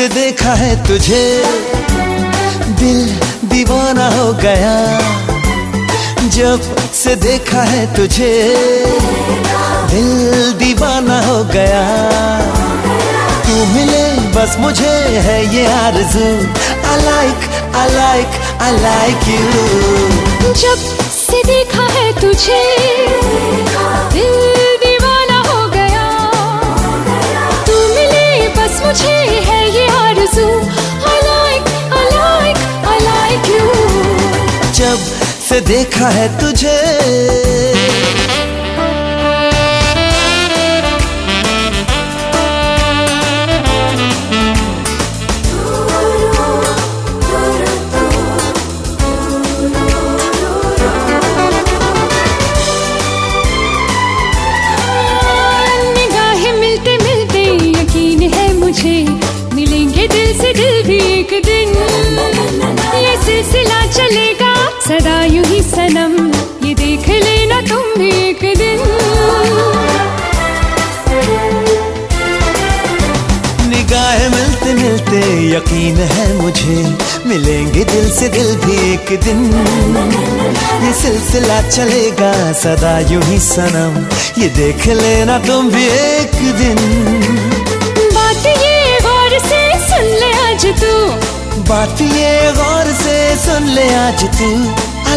देखा है तुझे दिल दीवाना हो गया। जब से देखा है तुझे दिल दीवाना हो गया। तू मिले बस मुझे है ये आरज़ू। I like you। जब से देखा है तुझे दिल दीवाना हो गया। तू मिले बस मुझे है ये आरज़ू। I like you। जब से देखा है तुझे मिलेंगे दिल से दिल भी एक दिन। ये सिलसिला चलेगा सदा यूं ही सनम, ये देख लेना तुम भी एक दिन। निगाहें मिलते मिलते यकीन है मुझे मिलेंगे दिल से दिल भी एक दिन। ये सिलसिला चलेगा सदा यूं ही सनम, ये देख लेना तुम भी एक दिन। तू बात ये गौर से सुन ले आज तू। I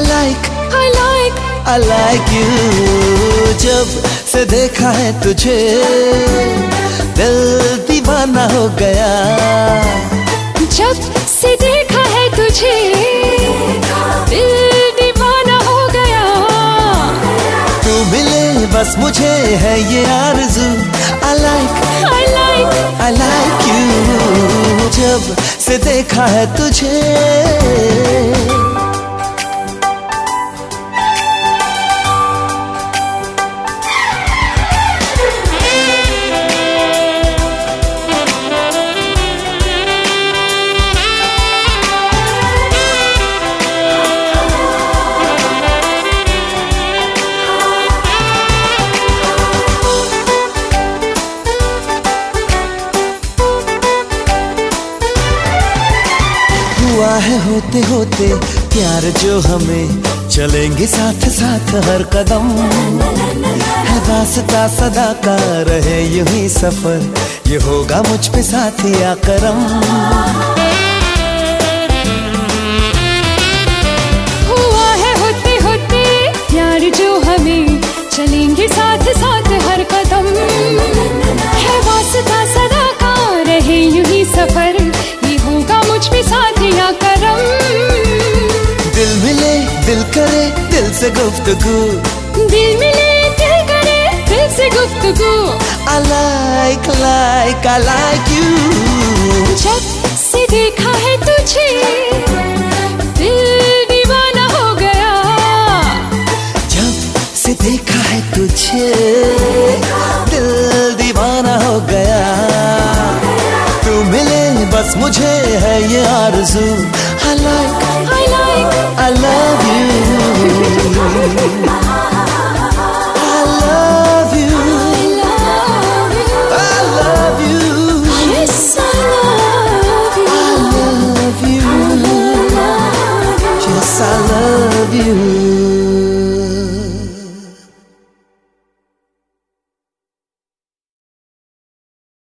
like you। जब से देखा है तुझे दिल दीवाना हो गया। जब से देखा है तुझे दिल दीवाना हो गया। तू मिले बस मुझे है ये आरज़ू। I like you। जब से देखा है तुझे हुआ है होते होते प्यार जो हमें, चलेंगे साथ साथ हर कदम। है वास्ता सदा का रहे यूं ही सफर, ये होगा मुझ पे साथिया करम। हुआ है होते होते प्यार जो हमें, चलेंगे साथ साथ हर कदम। है वास्ता सदा का रहे यूं ही सफर, ये होगा मुझ पे साथिया करम। दिल मिले दिल करे दिल से गुफ्तगू। दिल मिले दिल करे दिल से गुफ्तगू। I like you। जब से देखा है तुझे दिल दीवाना हो गया। जब से देखा है तुझे दिल दीवाना हो गया। तू मिले बस मुझे है ये आरज़ू।